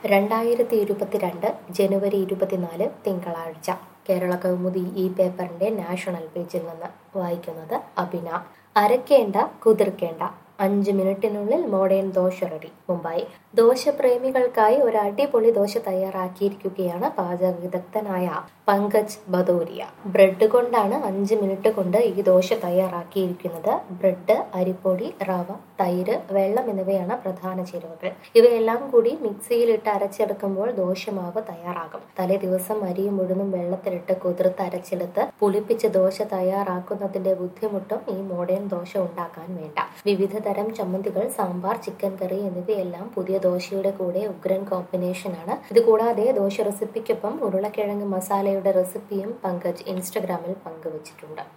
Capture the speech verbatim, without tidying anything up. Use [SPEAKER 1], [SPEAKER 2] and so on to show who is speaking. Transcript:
[SPEAKER 1] രണ്ടായിരത്തി ഇരുപത്തിരണ്ട് ജനുവരി ഇരുപത്തിനാല് തിങ്കളാഴ്ച കേരള കൗമുദി ഈ പേപ്പറിന്റെ നാഷണൽ പേജിൽ നിന്ന് വായിക്കുന്നത് അഭിന. അരയ്ക്കേണ്ട കുതിർക്കേണ്ട, അഞ്ച് മിനിറ്റിനുള്ളിൽ മോഡേൺ ദോശ റെഡി. മുംബൈ. ദോശപ്രേമികൾക്കായി ഒരു അടിപൊളി ദോശ തയ്യാറാക്കിയിരിക്കുകയാണ് പാചക വിദഗ്ധനായ പങ്കജ് ഭദോരിയ. ബ്രെഡ് കൊണ്ടാണ് അഞ്ച് മിനിറ്റ് കൊണ്ട് ഈ ദോശ തയ്യാറാക്കിയിരിക്കുന്നത്. ബ്രെഡ്, അരിപ്പൊടി, റവ, തൈര്, വെള്ളം എന്നിവയാണ് പ്രധാന ചേരുവകൾ. ഇവയെല്ലാം കൂടി മിക്സിയിലിട്ട് അരച്ചെടുക്കുമ്പോൾ ദോശമാവ് തയ്യാറാകും. തലേ ദിവസം അരിയും ഉഴുന്നും വെള്ളത്തിലിട്ട് കുതിർത്ത് അരച്ചെടുത്ത് പുളിപ്പിച്ച് ദോശ തയ്യാറാക്കുന്നതിന്റെ ബുദ്ധിമുട്ടും ഈ മോഡേൺ ദോശ ഉണ്ടാക്കാൻ വേണ്ട. വിവിധ തരം ചമ്മന്തികൾ, സാമ്പാർ, ചിക്കൻ കറി എന്നിവയെല്ലാം പുതിയ ദോശയുടെ കൂടെ ഉഗ്രൻ കോമ്പിനേഷനാണ്. ഇത് കൂടാതെ ദോശ റെസിപ്പിക്കൊപ്പം ഉരുളക്കിഴങ്ങ് മസാലയുടെ റെസിപ്പിയും പങ്കജ് ഇൻസ്റ്റഗ്രാമിൽ പങ്കുവച്ചിട്ടുണ്ട്.